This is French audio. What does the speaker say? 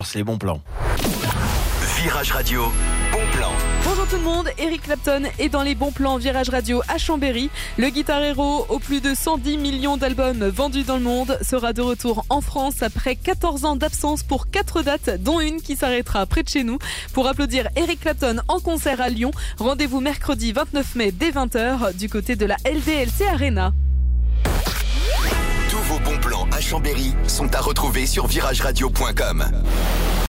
commence les bons plans. Virage Radio, bon plan. Bonjour tout le monde, Eric Clapton est dans les bons plans Virage Radio à Chambéry. Le Guitar Hero, aux plus de 110 millions d'albums vendus dans le monde, sera de retour en France après 14 ans d'absence pour 4 dates, dont une qui s'arrêtera près de chez nous. Pour applaudir Eric Clapton en concert à Lyon, rendez-vous mercredi 29 mai dès 20h du côté de la LDLC Arena. Tous vos bons plans à Chambéry sont à retrouver sur virageradio.com.